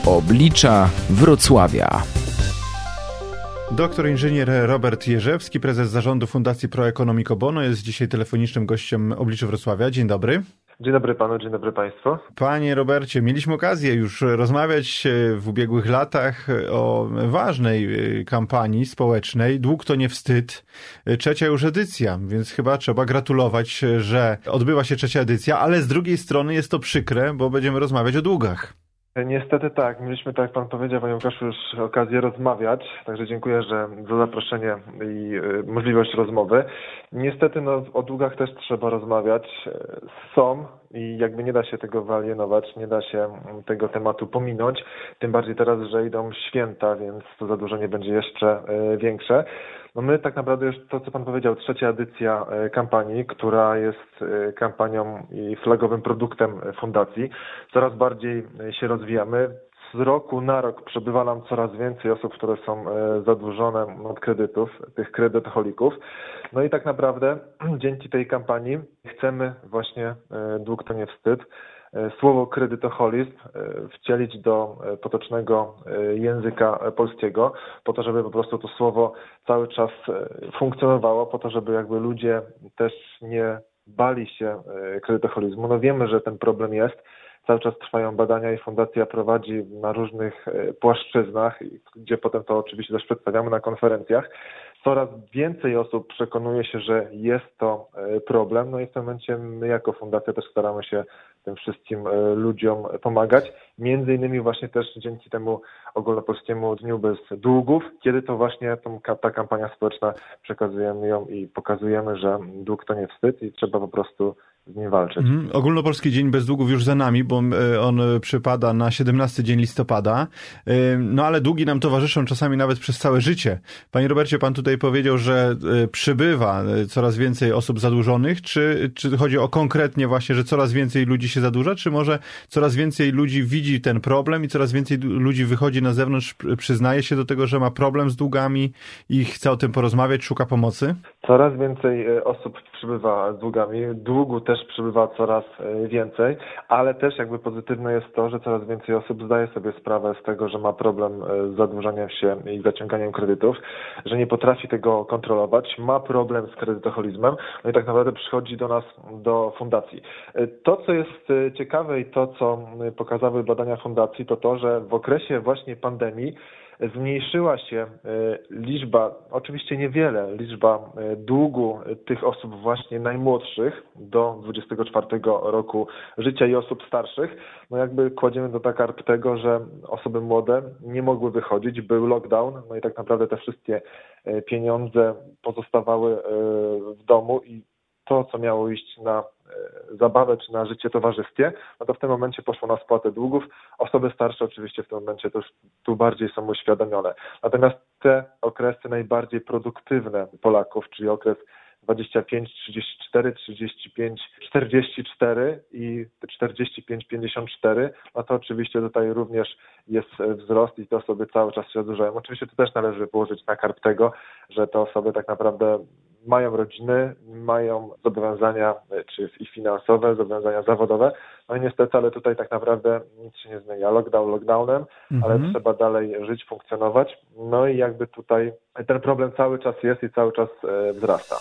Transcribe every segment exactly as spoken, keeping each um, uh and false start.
Oblicza Wrocławia. Doktor inżynier Robert Jerzewski, prezes zarządu Fundacji Pro Economico Bono, jest dzisiaj telefonicznym gościem Oblicza Wrocławia. Dzień dobry. Dzień dobry panu, dzień dobry państwu. Panie Robercie, mieliśmy okazję już rozmawiać w ubiegłych latach o ważnej kampanii społecznej. Dług to nie wstyd. Trzecia już edycja, więc chyba trzeba gratulować, że odbywa się trzecia edycja, ale z drugiej strony jest to przykre, bo będziemy rozmawiać o długach. Niestety tak, mieliśmy, tak jak pan powiedział, panie Łukaszu, już okazję rozmawiać, także dziękuję, że za zaproszenie i y, możliwość rozmowy. Niestety no, o długach też trzeba rozmawiać. Są i jakby nie da się tego wyalienować, nie da się tego tematu pominąć, tym bardziej teraz, że idą święta, więc to zadłużenie będzie jeszcze y, większe. No my tak naprawdę już to, co pan powiedział, trzecia edycja kampanii, która jest kampanią i flagowym produktem fundacji. Coraz bardziej się rozwijamy. Z roku na rok przybywa nam coraz więcej osób, które są zadłużone od kredytów, tych kredytoholików. No i tak naprawdę dzięki tej kampanii chcemy właśnie, dług to nie wstyd, słowo kredytoholizm wcielić do potocznego języka polskiego, po to, żeby po prostu to słowo cały czas funkcjonowało, po to, żeby jakby ludzie też nie bali się kredytoholizmu. No wiemy, że ten problem jest. Cały czas trwają badania i fundacja prowadzi na różnych płaszczyznach, gdzie potem to oczywiście też przedstawiamy na konferencjach. Coraz więcej osób przekonuje się, że jest to problem, no i w tym momencie my jako fundacja też staramy się tym wszystkim ludziom pomagać. Między innymi właśnie też dzięki temu ogólnopolskiemu Dniu Bez Długów, kiedy to właśnie tą, ta kampania społeczna przekazujemy ją i pokazujemy, że dług to nie wstyd i trzeba po prostu z nim walczyć. Mhm. Ogólnopolski Dzień Bez Długów już za nami, bo on przypada na siedemnasty dzień listopada, no ale długi nam towarzyszą czasami nawet przez całe życie. Panie Robercie, pan tutaj powiedział, że przybywa coraz więcej osób zadłużonych, czy, czy chodzi o konkretnie właśnie, że coraz więcej ludzi się zadłuża, czy może coraz więcej ludzi widzi ten problem i coraz więcej ludzi wychodzi na zewnątrz, przyznaje się do tego, że ma problem z długami i chce o tym porozmawiać, szuka pomocy? Coraz więcej osób przybywa z długami, długu też przybywa coraz więcej, ale też jakby pozytywne jest to, że coraz więcej osób zdaje sobie sprawę z tego, że ma problem z zadłużaniem się i zaciąganiem kredytów, że nie potrafi tego kontrolować, ma problem z kredytoholizmem, no i tak naprawdę przychodzi do nas, do fundacji. To, co jest ciekawe i to, co pokazały badania fundacji, to to, że w okresie właśnie pandemii zmniejszyła się liczba, oczywiście niewiele, liczba długu tych osób właśnie najmłodszych do dwudziestego czwartego roku życia i osób starszych. No jakby kładziemy do karp tego, że osoby młode nie mogły wychodzić, był lockdown, no i tak naprawdę te wszystkie pieniądze pozostawały w domu i to, co miało iść na zabawę czy na życie towarzyskie, no to w tym momencie poszło na spłatę długów. Osoby starsze oczywiście w tym momencie też tu bardziej są uświadomione. Natomiast te okresy najbardziej produktywne Polaków, czyli okres dwadzieścia pięć trzydzieści cztery, trzydzieści pięć czterdzieści cztery i czterdzieści pięć pięćdziesiąt cztery, no to oczywiście tutaj również jest wzrost i te osoby cały czas się zadłużają. Oczywiście to też należy położyć na karp tego, że te osoby tak naprawdę mają rodziny, mają zobowiązania, czy i finansowe, zobowiązania zawodowe, no i niestety, ale tutaj tak naprawdę nic się nie zmienia. Lockdown lockdownem, mhm. ale trzeba dalej żyć, funkcjonować, no i jakby tutaj ten problem cały czas jest i cały czas wzrasta.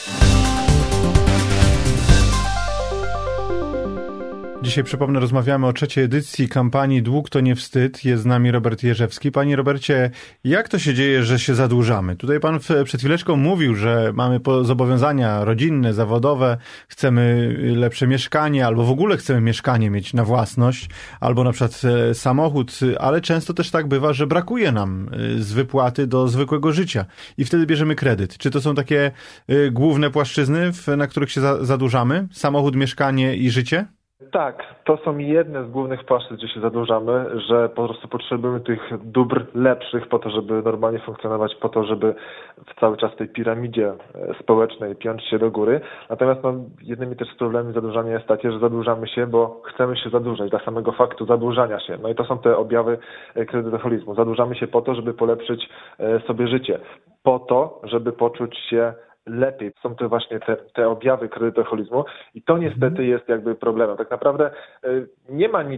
Dzisiaj, przypomnę, rozmawiamy o trzeciej edycji kampanii Dług to nie wstyd. Jest z nami Robert Jerzewski. Panie Robercie, jak to się dzieje, że się zadłużamy? Tutaj pan przed chwileczką mówił, że mamy zobowiązania rodzinne, zawodowe, chcemy lepsze mieszkanie, albo w ogóle chcemy mieszkanie mieć na własność, albo na przykład samochód, ale często też tak bywa, że brakuje nam z wypłaty do zwykłego życia i wtedy bierzemy kredyt. Czy to są takie główne płaszczyzny, na których się zadłużamy? Samochód, mieszkanie i życie? Tak, to są jedne z głównych płaszczyzn, gdzie się zadłużamy, że po prostu potrzebujemy tych dóbr lepszych po to, żeby normalnie funkcjonować, po to, żeby w cały czas w tej piramidzie społecznej piąć się do góry. Natomiast no, jednymi też z problemami zadłużania jest takie, że zadłużamy się, bo chcemy się zadłużać dla samego faktu zadłużania się. No i to są te objawy kredytoholizmu. Zadłużamy się po to, żeby polepszyć sobie życie, po to, żeby poczuć się lepiej. Są to właśnie te, te objawy kredytoholizmu i to niestety jest jakby problemem. Tak naprawdę y, nie ma nic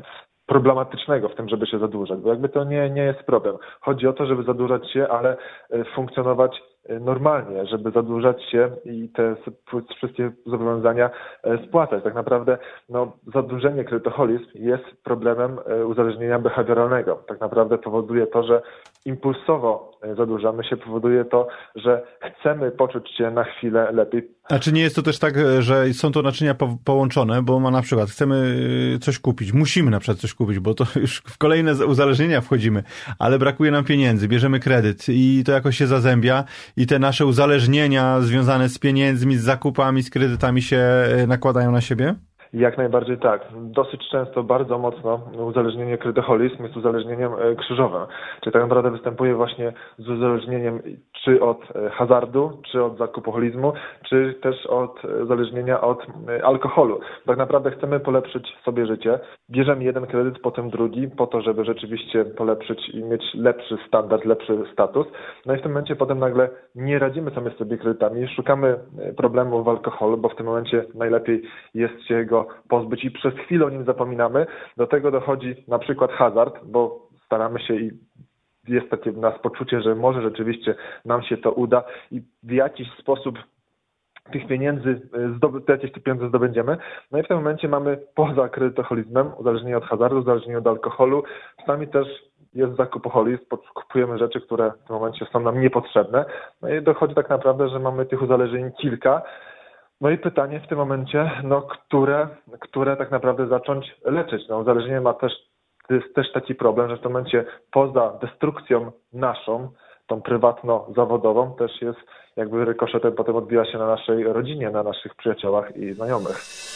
problematycznego w tym, żeby się zadłużać, bo jakby to nie, nie jest problem. Chodzi o to, żeby zadłużać się, ale funkcjonować normalnie, żeby zadłużać się i te wszystkie zobowiązania spłacać. Tak naprawdę no, zadłużenie, kredytoholizm jest problemem uzależnienia behawioralnego. Tak naprawdę powoduje to, że impulsowo zadłużamy się, powoduje to, że chcemy poczuć się na chwilę lepiej. A czy nie jest to też tak, że są to naczynia po- połączone, bo ma na przykład chcemy coś kupić, musimy na przykład coś kupić, bo to już w kolejne uzależnienia wchodzimy, ale brakuje nam pieniędzy, bierzemy kredyt i to jakoś się zazębia i te nasze uzależnienia związane z pieniędzmi, z zakupami, z kredytami się nakładają na siebie? Jak najbardziej tak. Dosyć często, bardzo mocno uzależnienie kredytoholizm jest uzależnieniem krzyżowym. Czyli tak naprawdę występuje właśnie z uzależnieniem czy od hazardu, czy od zakupoholizmu, czy też od uzależnienia od alkoholu. Tak naprawdę chcemy polepszyć sobie życie. Bierzemy jeden kredyt, potem drugi, po to, żeby rzeczywiście polepszyć i mieć lepszy standard, lepszy status. No i w tym momencie potem nagle nie radzimy sobie z sobie kredytami, szukamy problemu w alkoholu, bo w tym momencie najlepiej jest się go pozbyć i przez chwilę o nim zapominamy. Do tego dochodzi na przykład hazard, bo staramy się i jest takie w nas poczucie, że może rzeczywiście nam się to uda i w jakiś sposób tych pieniędzy, zdoby, jakieś te pieniądze zdobędziemy. No i w tym momencie mamy poza kredytoholizmem, uzależnienie od hazardu, uzależnienie od alkoholu, czasami też jest zakupoholizm, kupujemy rzeczy, które w tym momencie są nam niepotrzebne. No i dochodzi tak naprawdę, że mamy tych uzależnień kilka. No i pytanie w tym momencie, no które, które tak naprawdę zacząć leczyć. No uzależnienie ma też, to jest też taki problem, że w tym momencie poza destrukcją naszą, tą prywatno-zawodową, też jest jakby rykoszetem potem odbija się na naszej rodzinie, na naszych przyjaciołach i znajomych.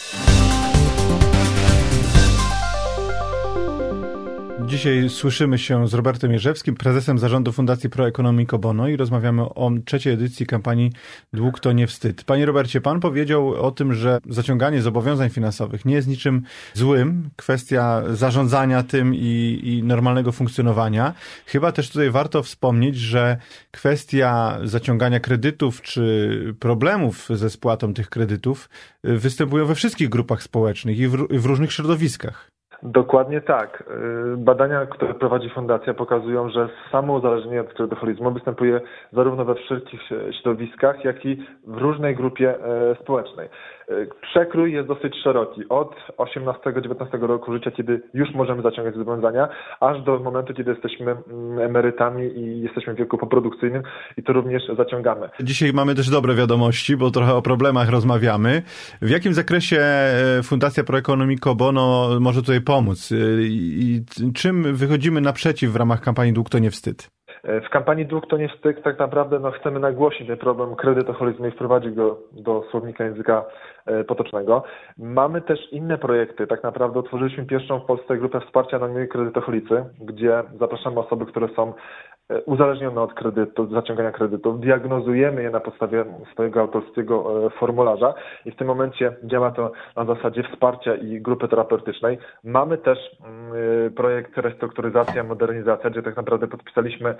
Dzisiaj słyszymy się z Robertem Jerzewskim, prezesem zarządu Fundacji Pro Economico Bono i rozmawiamy o trzeciej edycji kampanii Dług to nie wstyd. Panie Robercie, pan powiedział o tym, że zaciąganie zobowiązań finansowych nie jest niczym złym, kwestia zarządzania tym i, i normalnego funkcjonowania. Chyba też tutaj warto wspomnieć, że kwestia zaciągania kredytów czy problemów ze spłatą tych kredytów występują we wszystkich grupach społecznych i w, w różnych środowiskach. Dokładnie tak. Badania, które prowadzi Fundacja, pokazują, że samo uzależnienie od kredytoholizmu występuje zarówno we wszystkich środowiskach, jak i w różnej grupie społecznej. Przekrój jest dosyć szeroki. Od osiemnastego dziewiętnastego roku życia, kiedy już możemy zaciągać zobowiązania, aż do momentu, kiedy jesteśmy emerytami i jesteśmy w wieku poprodukcyjnym i to również zaciągamy. Dzisiaj mamy też dobre wiadomości, bo trochę o problemach rozmawiamy. W jakim zakresie Fundacja Pro Economico Bono może tutaj pomóc? I czym wychodzimy naprzeciw w ramach kampanii Dług to nie wstyd? W kampanii Dług to nie wstyd tak naprawdę no, chcemy nagłośnić ten problem kredytoholizmu i wprowadzić go do słownika języka potocznego. Mamy też inne projekty. Tak naprawdę otworzyliśmy pierwszą w Polsce grupę wsparcia anonimowi kredytoholicy, gdzie zapraszamy osoby, które są uzależnione od kredytu, zaciągania kredytów, diagnozujemy je na podstawie swojego autorskiego formularza i w tym momencie działa to na zasadzie wsparcia i grupy terapeutycznej. Mamy też projekt restrukturyzacja, modernizacja, gdzie tak naprawdę podpisaliśmy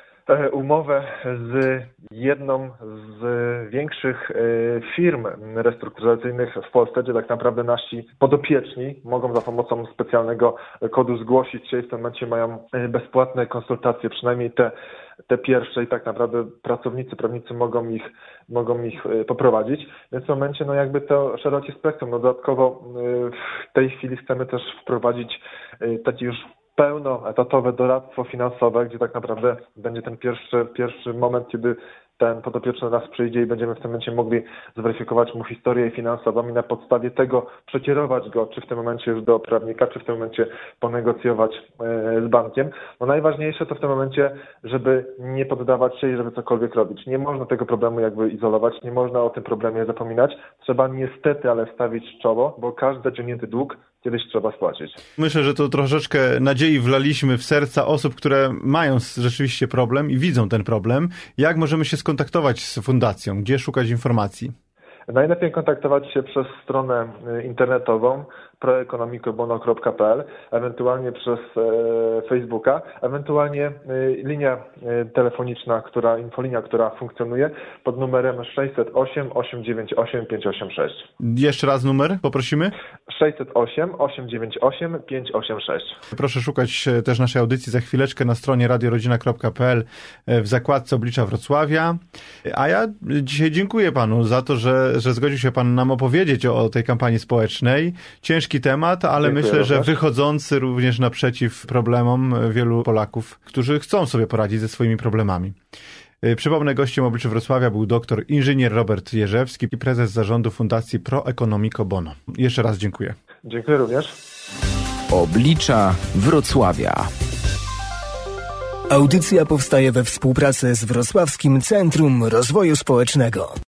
umowę z jedną z większych firm restrukturyzacyjnych w Polsce, gdzie tak naprawdę nasi podopieczni mogą za pomocą specjalnego kodu zgłosić się i w tym momencie mają bezpłatne konsultacje, przynajmniej te, te pierwsze i tak naprawdę pracownicy, prawnicy mogą ich, mogą ich poprowadzić. Więc w tym momencie no jakby to szerokie spektrum. No dodatkowo w tej chwili chcemy też wprowadzić taki już pełnoetatowe doradztwo finansowe, gdzie tak naprawdę będzie ten pierwszy, pierwszy moment, kiedy ten podopieczny do nas przyjdzie i będziemy w tym momencie mogli zweryfikować mu historię finansową i na podstawie tego przekierować go, czy w tym momencie już do prawnika, czy w tym momencie ponegocjować z bankiem. No najważniejsze to w tym momencie, żeby nie poddawać się i żeby cokolwiek robić. Nie można tego problemu jakby izolować, nie można o tym problemie zapominać. Trzeba niestety, ale stawić czoło, bo każdy zaciągnięty dług kiedyś trzeba spłacić. Myślę, że to troszeczkę nadziei wlaliśmy w serca osób, które mają rzeczywiście problem i widzą ten problem. Jak możemy się skontaktować z fundacją? Gdzie szukać informacji? Najlepiej kontaktować się przez stronę internetową proeconomicobono kropka p l, ewentualnie przez e, Facebooka, ewentualnie e, linia e, telefoniczna, która, infolinia, która funkcjonuje pod numerem sześćset osiem, osiemset dziewięćdziesiąt osiem, pięćset osiemdziesiąt sześć. Jeszcze raz numer poprosimy. sześćset osiem, osiemset dziewięćdziesiąt osiem, pięćset osiemdziesiąt sześć. Proszę szukać też naszej audycji za chwileczkę na stronie radiorodzina kropka p l w zakładce Oblicza Wrocławia. A ja dzisiaj dziękuję panu za to, że, że zgodził się pan nam opowiedzieć o, o tej kampanii społecznej. Ciężki temat, ale dziękuję myślę, również. że wychodzący również naprzeciw problemom wielu Polaków, którzy chcą sobie poradzić ze swoimi problemami. Przypomnę, gościem Obliczy Wrocławia był doktor inżynier Robert Jerzewski i prezes zarządu Fundacji Pro Economico Bono. Jeszcze raz dziękuję. Dziękuję również. Oblicza Wrocławia. Audycja powstaje we współpracy z Wrocławskim Centrum Rozwoju Społecznego.